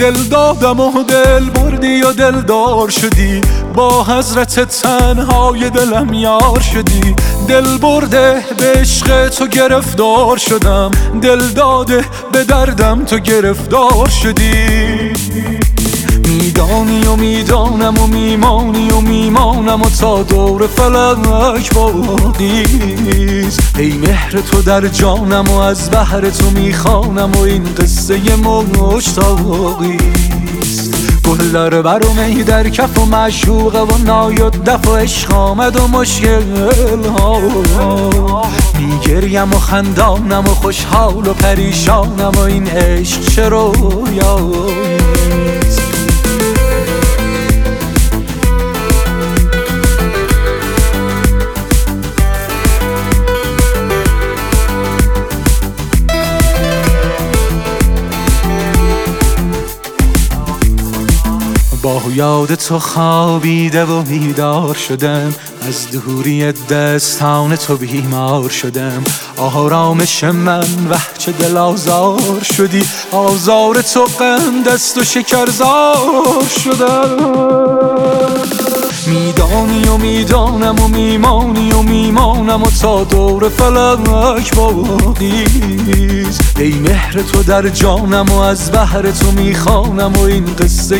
دل دادم و دل بردی و دلدار شدی، با حضرت تنهای دلم یار شدی. دل برده به عشق تو گرفتار شدم، دل داده به دردم تو گرفتار شدی. میدانی و میدانم و میمانی و میمانم و تا دور فلک باقیست. ای مهر تو در جانم و از بحر تو میخوانم و این قصه مشتاقیست. گل در بر و می در کف و معشوقه و نای و دف و عشق آمد و مشکل ها. میگریم و خندانم و خوشحال و پریشانم و این عشق چه رویاییست. با یاد تو خوابیده و بیدار شدم، از دوری دستان تو بیمار شدم. آرامش من وه چه دل آزار شدی، آزار تو قند است و شکرزار شدم. میدانی و میدانم و میمانی و میمانم و تا دور فلک باقیست. ای مهر تو در جانم و از بحر تو میخوانم و این قصه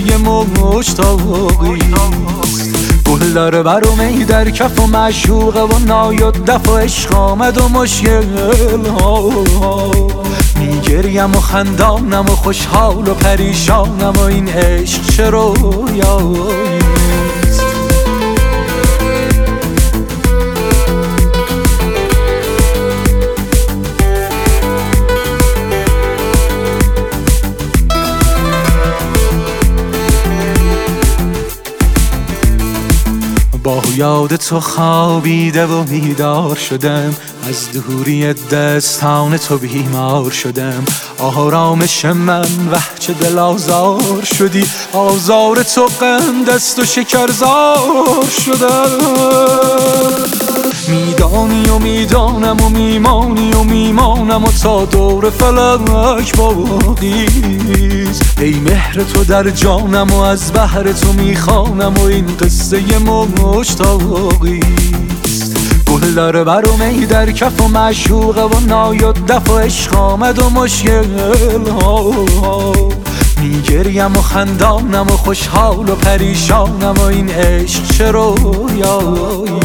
مشتاقیست. گل در بر و می در کف و معشوقه و نای و دف و عشق آمد و مشکل ها. میگریم و خندانم و خوشحال و پریشانم و این عشق چه رویاییست. با یاد تو خوابیده و بیدار شدم، از دوری دستان تو بیمار شدم. آرامش من وه چه دل آزار شدی، آزار تو قند است و شکرزار شدم. میدانی و میدانم و میمانی و میمانم و تا دور فلک باقیست. ای مهر تو در جانم و از بحر تو میخوانم و این قصه مشتاقیست. گل در بر و می در کف و معشوقه و نای و دف و عشق آمد و مشکل ها. میگریم و خندانم و خوشحال و پریشانم و این عشق چه رویاییست.